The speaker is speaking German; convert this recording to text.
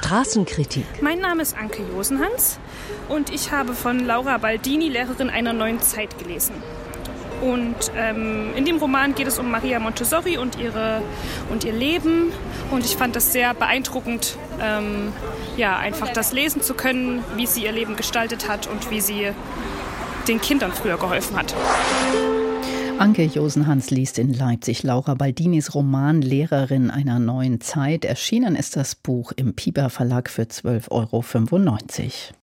Straßenkritik. Mein Name ist Anke Josenhans und ich habe von Laura Baldini, Lehrerin einer neuen Zeit, gelesen. Und in dem Roman geht es um Maria Montessori und ihr Leben. Und ich fand das sehr beeindruckend, einfach das lesen zu können, wie sie ihr Leben gestaltet hat und wie sie den Kindern früher geholfen hat. Anke Josenhans liest in Leipzig Laura Baldinis Roman Lehrerin einer neuen Zeit. Erschienen ist das Buch im Piper Verlag für 12,95 €